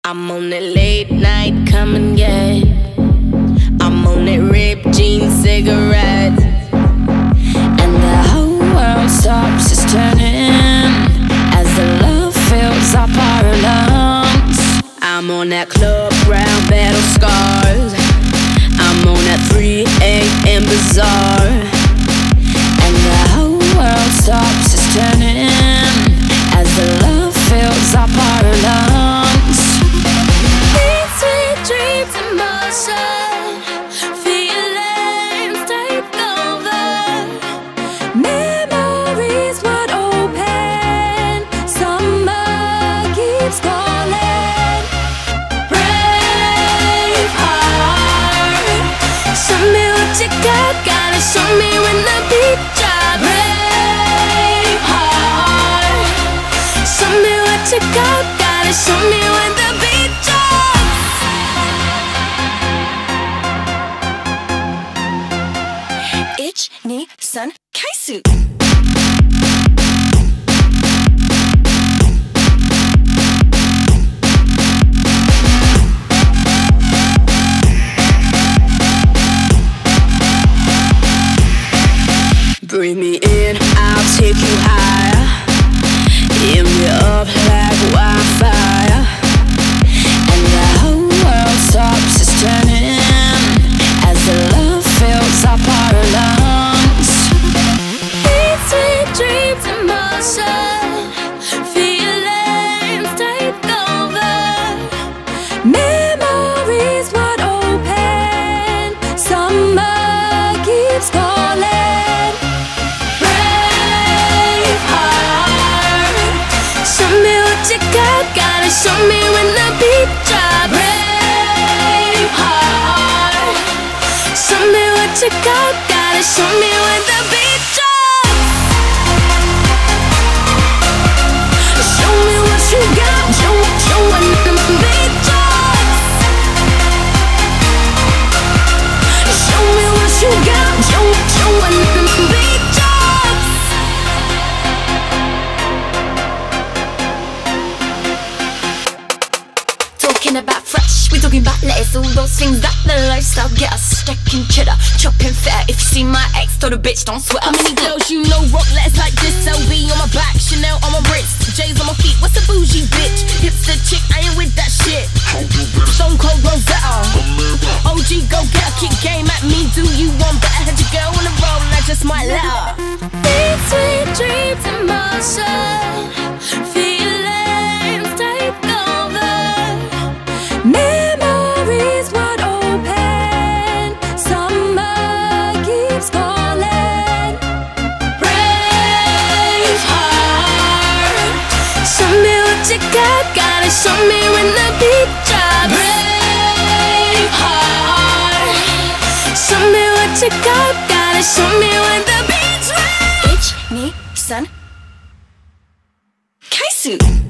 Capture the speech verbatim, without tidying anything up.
I'm on that late night, come and get. I'm on that ripped jeans, cigarette, and the whole world stops just turning as the love fills up our lungs. I'm on that club round battle scars. I'm on that three A M bazaar, and the whole world stops just turning as the love fills up our lungs. Sweet, sweet dreams in motion, feelings take over. Memories wide open, summer keeps calling. Brave heart, show me what you got, gotta show me when the beat drops. Brave heart, show me what you got, gotta show me when the beat drops. Ich, ni, san, kaisu. Bring me in, I'll take you higher. Hit me up like wildfire, and the whole world stops just turning as the love fills up our lungs. Sweet, sweet dreams in motion, feelings take over. Memories wide open, summer keeps calling. Brave heart, show me what you got, gotta show me when the beat drops. Brave heart, show me what you got, gotta show me when the beat drops. Show me what you got, show, show when the beat drops. Show me what you got, show, show when the beat drops. Talking about fresh, we talking about lettuce, all those things that the lifestyle get us. Stacking cheddar, chopping fat. If you see my ex, told a bitch don't sweat. How many girls you know rock letters like this? L V on my back, Chanel on my wrist, J's on my feet. What's a bougie bitch? Hipster chick, I ain't with that shit. Stone Cold Rosetta, O G go get a kick game at me. Do you want better? Had your girl on the roll and I just might let her. Sweet, sweet dreams in motion, feelings take over. Memories wide open, summer keeps calling. Brave heart, show me what you got, gotta show me when the beat drops. Brave heart, show me what you got, gotta show me when the beat drops. Ich, ni, san, kaisu.